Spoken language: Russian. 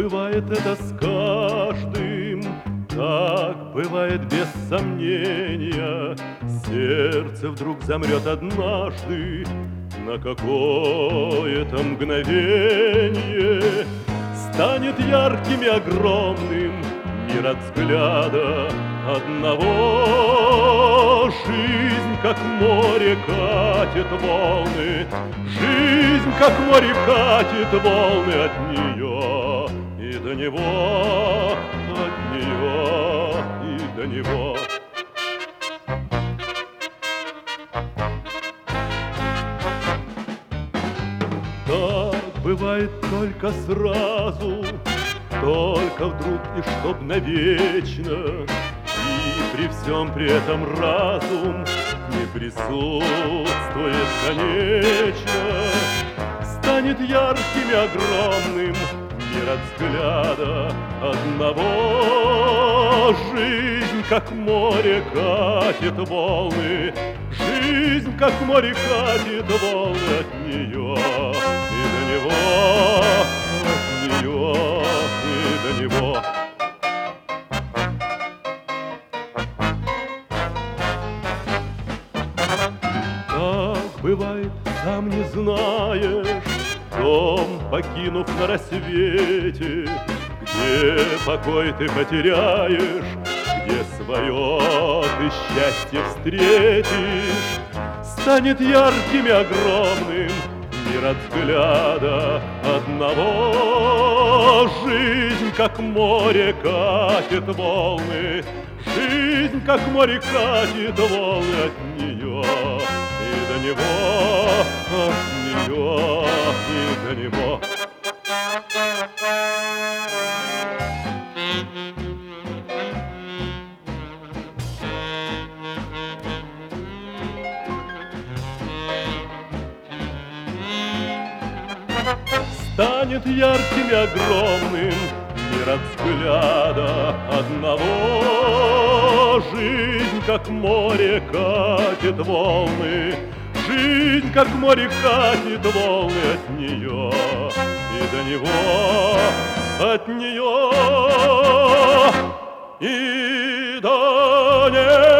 бывает это с каждым, так бывает без сомнения. Сердце вдруг замрет однажды на какое-то мгновение. Станет ярким и огромным мир от взгляда одного. Жизнь, как море, катит волны. Жизнь, как море, катит волны от нее и до него, от нее и до него. Так бывает только сразу, только вдруг и чтоб навечно. И при всем при этом разум не присутствует конечно. Станет ярким и огромным мир от взгляда одного. Жизнь, как море, катит волны. Жизнь, как море, катит волны от нее и до него, от нее и до него. Так бывает, сам не знаешь, дом покинув на рассвете, где покой ты потеряешь, где свое ты счастье встретишь. Станет ярким и огромным мир от взгляда одного. Жизнь, как море, катит волны. Жизнь, как море, катит волны от нее и до него, от нее и до него. Станет ярким и огромным мир от взгляда одного. Жизнь, как море, катит волны. Жизнь, как море, катит волны от нее и до него, от нее и до него.